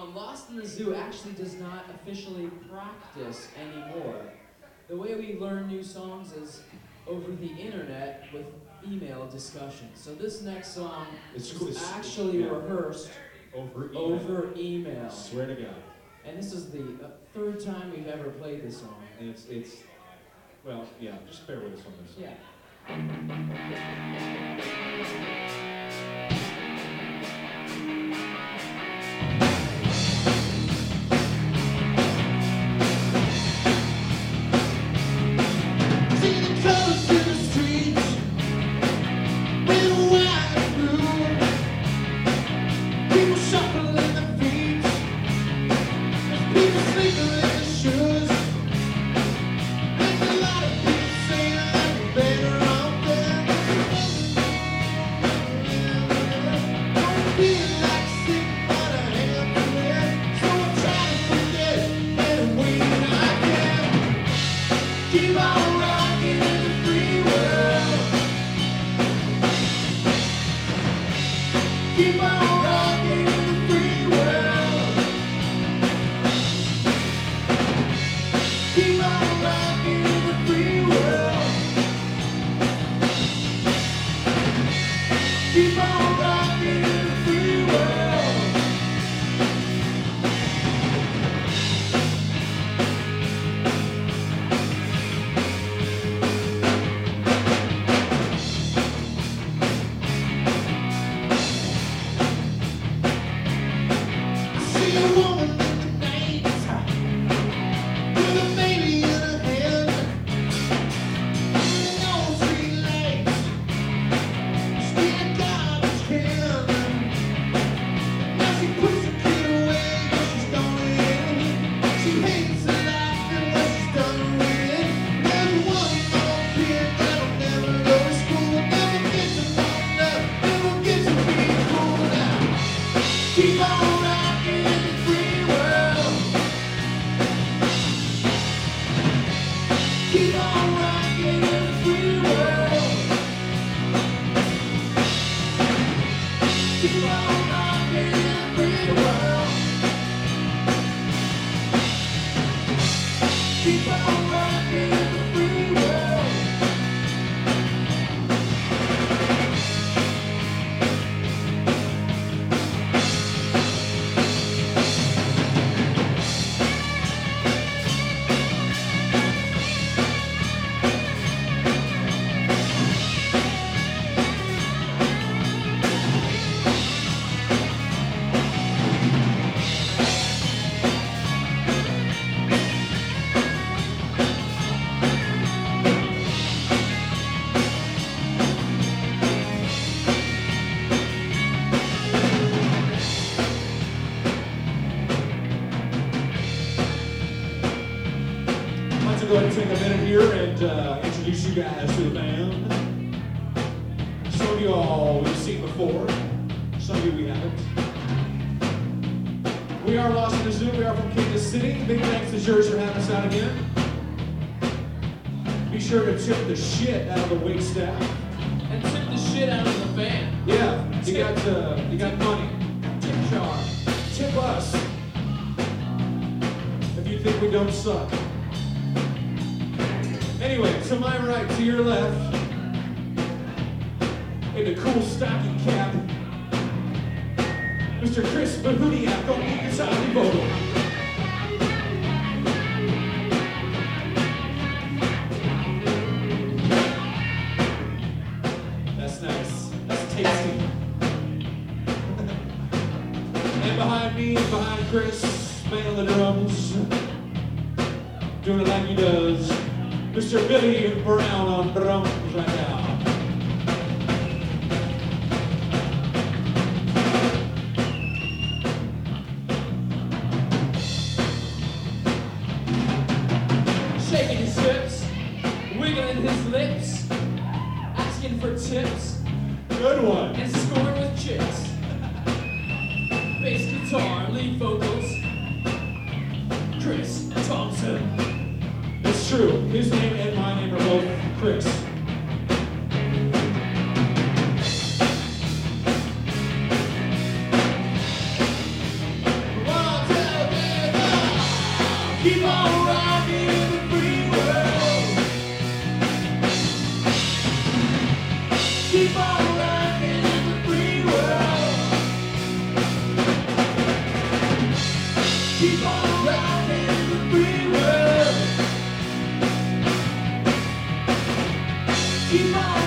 Lost in the Zoo actually does not officially practice anymore. The way we learn new songs is over the internet with email discussions. So this next song is actually rehearsed over email. Swear to God. And this is the third time we've ever played this song. And it's well, yeah, just bear with us on this. Yeah. Go ahead and take a minute here and introduce you guys to the band. Some of you all we've seen before, some of you we haven't. We are Lost in the Zoo, we are from Kansas City. Big thanks to Jersey for having us out again. Be sure to tip the shit out of the wait staff. And tip the shit out of the band. Yeah, you got money. Tip jar. Tip us. If you think we don't suck. Anyway, to my right, to your left, in the cool stocking cap, Mr. Chris Bahuniak on the guitar and vocal. That's nice. That's tasty. And behind me, behind Chris, man on the drums, doing it like he does, Mr. Billy Brown on drums right now. Shaking his hips, wiggling his lips, asking for tips. Good one. And scoring with chicks. Bass guitar, lead vocals, Chris Thompson. It's true. His name and my name are both Chris. One, Keep on